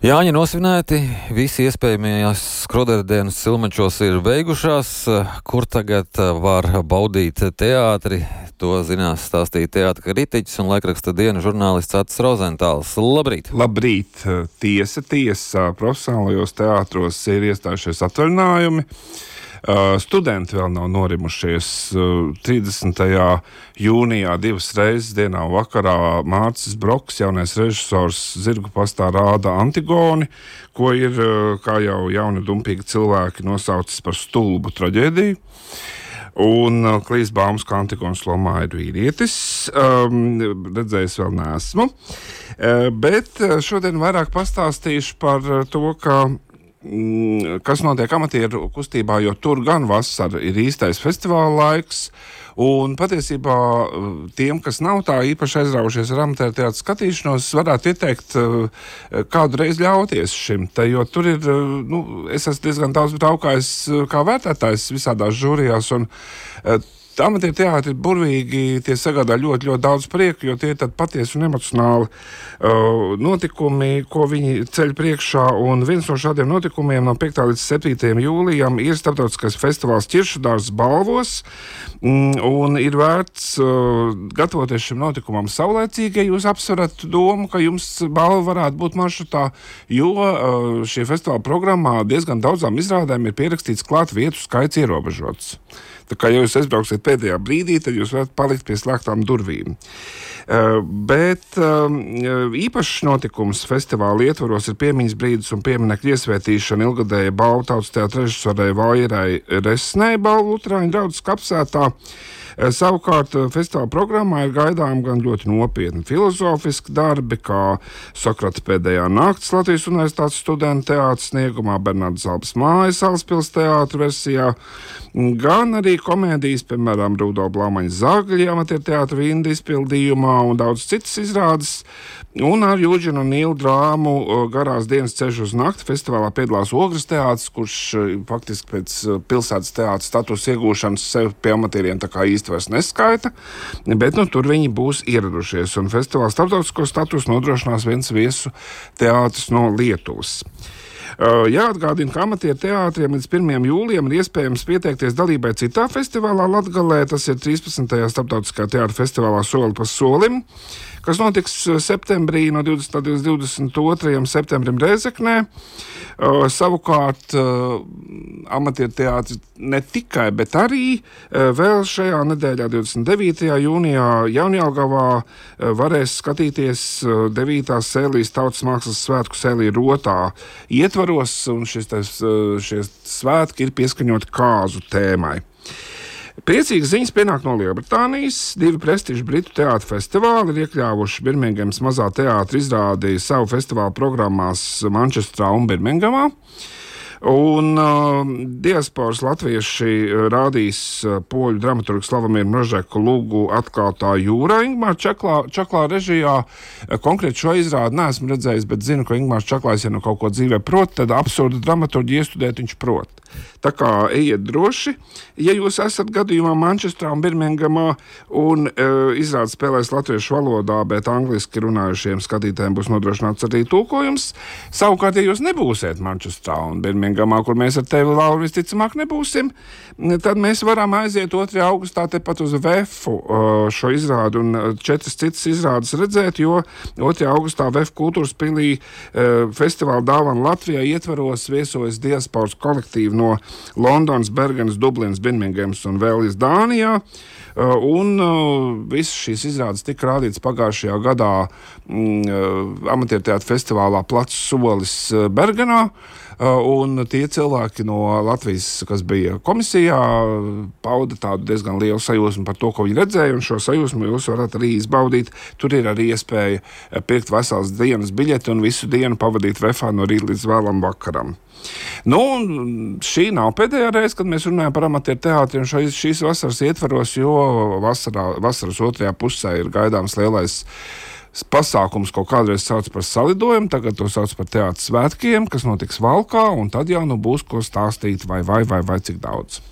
Jāņi nosvinēti, visi iespējamie skroderdienas Cilmačos ir beigušās. Kur tagad var baudīt teātri? To zinās stāstīja teātra kritiķis un laikraksta Diena žurnālists Atis Rozentāls. Labrīt! Labrīt! Tiesa, profesionālajos teātros ir iestājušies atvaļinājumi. Studenti vēl nav norimušies. 30. jūnijā 2 reizes dienā un vakarā Mārcis Broks, jaunais režisors, Zirgu pastā rāda Antigoni, ko ir, kā jau jauni dumpīgi cilvēki, nosaucis par stulbu traģēdiju. Un Klīs Baumas kā Antigonas lomā ir vīrietis. Redzējis vēl neesmu. Bet šodien vairāk pastāstīšu par to, kas notiek amatieru kustībā, jo tur gan vasara ir īstais festivāla laiks, un patiesībā tiem, kas nav tā īpaši aizraujušies ar amatieru teātra skatīšanos, varētu ieteikt kādu reizi ļauties šim, jo tur ir, es esmu diezgan daudz braukājis kā vērtētājs visādās žūrijās, un amatieru teātri ir burvīgi, tie sagādā ļoti, ļoti daudz prieku, jo tie ir tad patiesi un emocionāli notikumi, ko viņi ceļ priekšā, un viens no šādiem notikumiem no 5. līdz 7. jūlijam ir starptautiskais festivāls Ķiršudārs Balvos, un ir vērts gatavoties šim notikumam saulēcīgi, ja jūs apsverat domu, ka jums balva varētu būt maršrutā, jo šī festivāla programmā diezgan daudzām izrādēm ir pierakstīts klāt vietu skaits ierobežots. Tā kā, ja jūs aizbrauksiet pēdējā brīdī, tad jūs varat palikt pie slēgtām durvīm. Bet īpašs notikums festivāla ietvaros ir piemiņas brīdis un pieminekļa iesvētīšana ilgadēja balvu tautas teātra režisorei Vairai Resnei balvu Luterāņu draudzes kapsētā. Savukārt festivāla programmā ir gaidām gan ļoti nopietni filozofiski darbi, kā Sokrata pēdējā nakts Latvijas Universitātes studentu teātra sniegumā, Bernardas Albas mājas Salaspils teātra versijā, gan arī komēdijas, piemēram, Rudolfa Blaumaņa Zagļi amatieru teātra Vinda izpildījumā un daudz citas izrādes. Un ar Jūģinu un Nīlu drāmu Garās dienas ceļš uz nakti festivālā piedalās Ogres teātris, kurš faktiski pēc pilsētas teātra statusa iegūšanas sev pie amatieriem tā kā īsti vairs neskaita, bet tur viņi būs ieradušies, un festivāla starptautisko statusu nodrošinās viens viesu teātris no Lietuvas. Jāatgādina, ka amatieru teātriem līdz 1. jūlijam ir iespējams pieteikties dalībai citā festivālā Latgalē, tas ir 13. starptautiskā teātra festivālā Soli pa solim, kas notiks septembrī no 20. līdz 22. septembrim Rēzeknē. Savukārt amatieru teātri ne tikai, bet arī vēl šajā nedēļā 29. jūnijā Jaunjelgavā varēs skatīties 9. sēlijas tautas mākslas svētku sēlija Rotā ietvaros, un šie svētki ir pieskaņoti kāzu tēmai. Priecīgas ziņas pienāk no Lielbritānijas. 2 prestižu britu teātra festivāli ir iekļāvuši Birmingemas mazā teātra izrādi savu festivālu programmās Mančestrā un Birmingemā. Un diasporas latvieši rādīs poļu dramaturgu Slavomīru Mrožeku Lugu Atklātā jūrā Ingmāra Čaklā režijā. Konkrēti šo izrādi neesmu redzējis, bet zinu, ka Ingmārs Čaklājs, ja kaut ko dzīvē prot, tad absurdu dramaturgu iestudēt viņš prot. Tā kā ejiet droši, ja jūs esat gadījumā Mančestrā un Birmingemā un izrādi spēlēs latviešu valodā, bet angliski runājušiem skatītājiem būs nodrošināts arī tulkojums. Savukārt, ja jūs nebūsiet Mančestrā un Birmingemā, kur mēs ar tevi, Laura, visticamāk nebūsim, tad mēs varam aiziet 2. augustā tepat uz VEFu šo izrādi un 4 citas izrādes redzēt, jo 2. augustā VEF kultūras pilī festivāla Dāvana Latvijā ietvaros viesojas diasporas kolektīvi no Londonas, Bergenas, Dublinas, Birmingemas un Vēlijas Dānijā. Un visas šīs izrādes tika rādītas pagājušajā gadā amatieru teātra festivālā Plats solis Bergenā. Un tie cilvēki no Latvijas, kas bija komisijā, pauda tādu diezgan lielu sajūsmu par to, ko viņi redzēja, un šo sajūsmu jūs varat arī izbaudīt. Tur ir arī iespēja pirkt veselas dienas biļeti un visu dienu pavadīt VEFā no rīta līdz vēlam vakaram. Šī nav pēdējā reize, kad mēs runājam par amatieru teātriem šīs vasaras ietvaros, jo vasaras otrajā pusē ir gaidāms lielais pasākums, ko kādreiz sauc par salidojumu, tagad to sauc par teātra svētkiem, kas notiks Valkā, un tad jau būs ko stāstīt vai cik daudz.